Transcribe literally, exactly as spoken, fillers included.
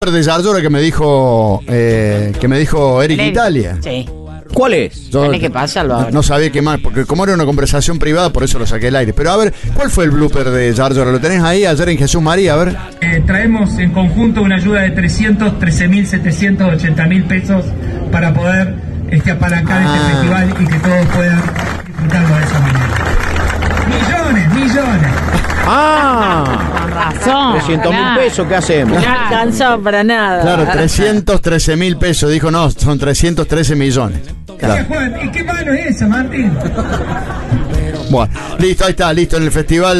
de Yarlora que me dijo eh, que me dijo Eric Len. Italia. Sí. ¿Cuál es? Yo Tiene que pasarlo ahora. no sabía qué más, porque como era una conversación privada, por eso lo saqué al aire. Pero a ver, ¿cuál fue el blooper de Yarlora? ¿Lo tenés ahí ayer en Jesús María? A ver. Eh, traemos en conjunto una ayuda de trescientos trece mil setecientos ochenta mil pesos para poder este, apalancar Ah. este festival y que todos puedan disfrutarlo de esa manera. Millones, millones. Ah, Con razón. trescientos mil Claro. pesos, ¿qué hacemos? No alcanzó para nada. Claro, trescientos trece mil pesos. Dijo, no, son trescientos trece millones. Claro. Juan, ¿y qué mano es esa, Martín? Bueno, listo, ahí está, listo en el festival.